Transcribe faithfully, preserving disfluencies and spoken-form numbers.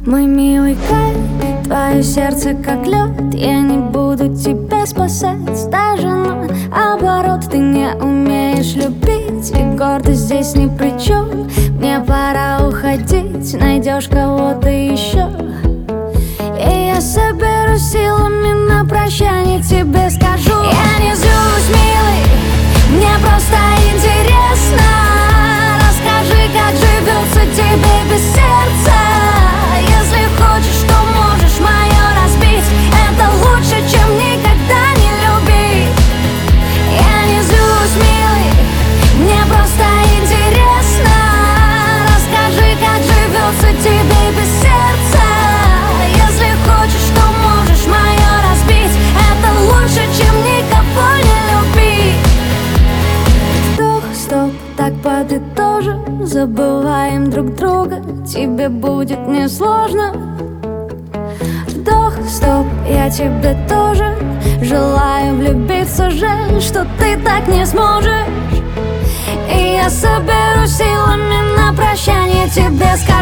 Мой милый Кай, твое сердце как лед. Я не буду тебя спасать даже наоборот. Ты не умеешь любить, и гордость здесь ни при чем. Мне пора уходить, найдешь кого-то еще. И я соберу силами на прощание тебе скажу: я не злюсь, милый, мне просто интересно. Расскажи, как живется тебе без сердца. Если хочешь, то можешь мое разбить. Это лучше, чем никогда не любить. Я не злюсь, милый, мне просто интересно. Расскажи, как живется тебе без сердца. Если хочешь, то можешь мое разбить. Это лучше, чем никого не любить. Вдох, стоп, так подытожим. Забываем друг друга, тебе будет несложно. Вдох, стоп, я тебе тоже желаю влюбиться. Жаль, что ты так не сможешь. И я соберу силами на прощание тебе скажу: